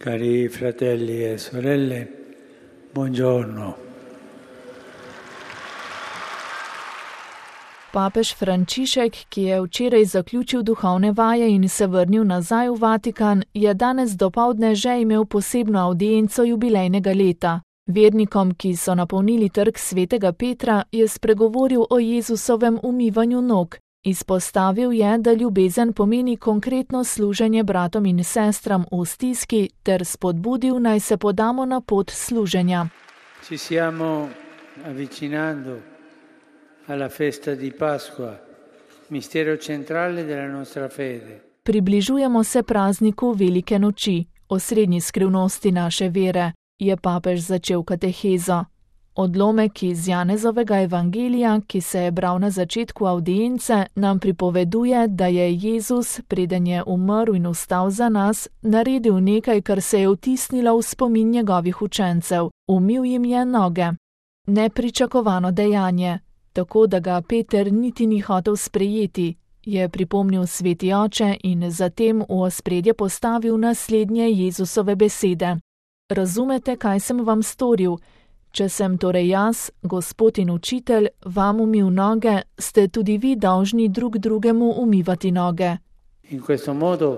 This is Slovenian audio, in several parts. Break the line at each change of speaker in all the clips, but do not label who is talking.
Cari fratelli e sorelle, buongiorno.
Papež Frančišek, ki je včeraj zaključil duhovne vaje in se vrnil nazaj v Vatikan, je danes dopoldne že imel posebno avdienco jubilejnega leta. Vernikom, ki so napolnili trg svetega Petra, je spregovoril o Jezusovem umivanju nog. Izpostavil je, da ljubezen pomeni konkretno služenje bratom in sestram v stiski, ter spodbudil, naj se podamo na pot služenja.
Ci stiamo avvicinando alla festa di Pasqua, mistero centrale della nostra fede.
Približujemo se prazniku Velike noči, osrednji skrivnosti naše vere, je papež začel katehezo. Odlomek iz Janezovega evangelija, ki se je bral na začetku avdience, nam pripoveduje, da je Jezus, preden je umrl in vstal za nas, naredil nekaj, kar se je vtisnilo v spomin njegovih učencev. Umil jim je noge. Nepričakovano dejanje, tako da ga Peter niti ni hotel sprejeti, je pripomnil sveti oče in zatem v ospredje postavil naslednje Jezusove besede. Razumete, kaj sem vam storil? Če sem torej jaz, Gospod in učitelj, vam umil noge, ste tudi vi dolžni drug drugemu umivati noge.
In questo modo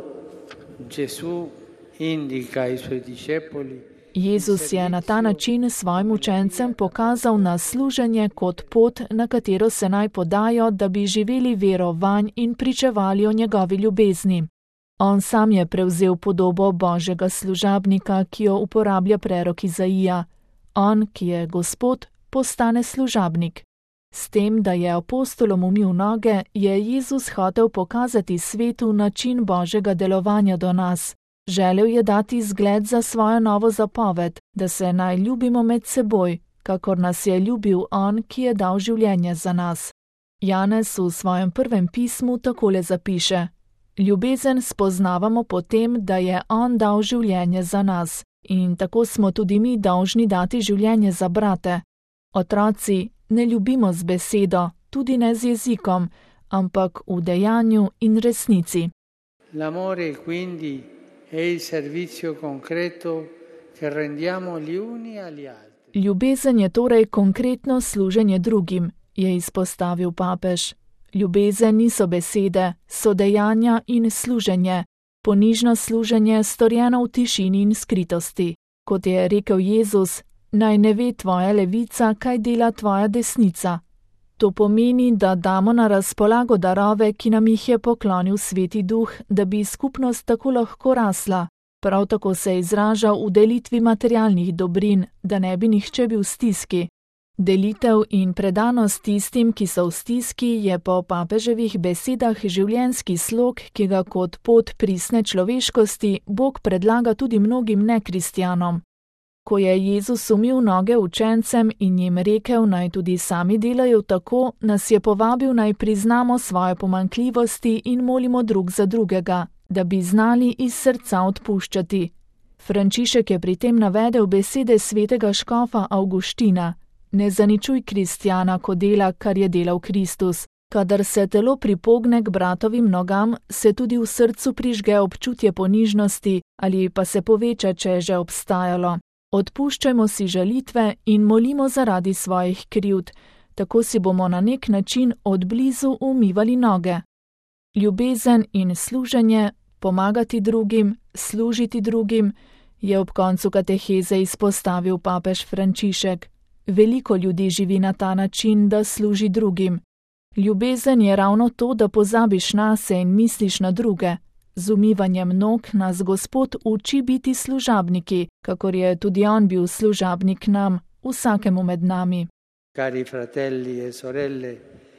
Gesù indica ai suoi discepoli.
Jezus je na ta način svojim učencem pokazal na služenje kot pot, na katero se naj podajo, da bi živeli vero vanj in pričevali o njegovi ljubezni. On sam je prevzel podobo Božjega služabnika, ki jo uporablja prerok Izaija. On, ki je Gospod, postane služabnik. S tem, da je apostolom umil noge, je Jezus hotel pokazati svetu način Božjega delovanja do nas. Želel je dati zgled za svojo novo zapoved, da se naj ljubimo med seboj, kakor nas je ljubil on, ki je dal življenje za nas. Janez v svojem prvem pismu takole zapiše: Ljubezen spoznavamo po tem, da je on dal življenje za nas. In tako smo tudi mi dolžni dati življenje za brate. Otroci, ne ljubimo z besedo, tudi ne z jezikom, ampak v dejanju in resnici.
L'amore quindi è il servizio concreto che rendiamo gli uni agli altri.
Ljubezen je torej konkretno služenje drugim, je izpostavil papež. Ljubezen niso besede, so dejanja in služenje. Ponižno služenje storjeno v tišini in skritosti. Kot je rekel Jezus, naj ne ve tvoja levica, kaj dela tvoja desnica. To pomeni, da damo na razpolago darove, ki nam jih je poklonil Sveti Duh, da bi skupnost tako lahko rasla. Prav tako se izraža v delitvi materialnih dobrin, da ne bi nihče bil v stiski. Delitev in predanost tistim, ki so v stiski, je po papeževih besedah življenjski slog, ki ga kot pot pristne človeškosti Bog predlaga tudi mnogim nekristjanom. Ko je Jezus umil noge učencem in jim rekel, naj tudi sami delajo tako, nas je povabil, naj priznamo svoje pomanjkljivosti in molimo drug za drugega, da bi znali iz srca odpuščati. Frančišek je pri tem navedel besede svetega škofa Avguština: Ne zaničuj kristjana, ko dela, kar je delal Kristus. Kadar se telo pripogne k bratovim nogam, se tudi v srcu prižge občutje ponižnosti ali pa se poveča, če je že obstajalo. Odpuščajmo si žalitve in molimo zaradi svojih krivd, tako si bomo na nek način od blizu umivali noge. Ljubezen in služenje, pomagati drugim, služiti drugim, je ob koncu kateheze izpostavil papež Frančišek. Veliko ljudi živi na ta način, da služi drugim. Ljubezen je ravno to, da pozabiš nase in misliš na druge. Z umivanjem nog nas Gospod uči biti služabniki, kakor je tudi on bil služabnik nam, vsakemu med nami.
Cari fratelli e sorelle,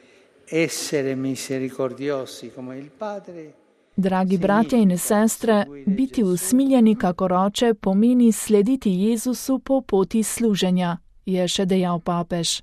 essere misericordiosi come il Padre.
Dragi bratje in sestre, biti usmiljeni kakor oče pomeni slediti Jezusu po poti služenja, je še dejal papež.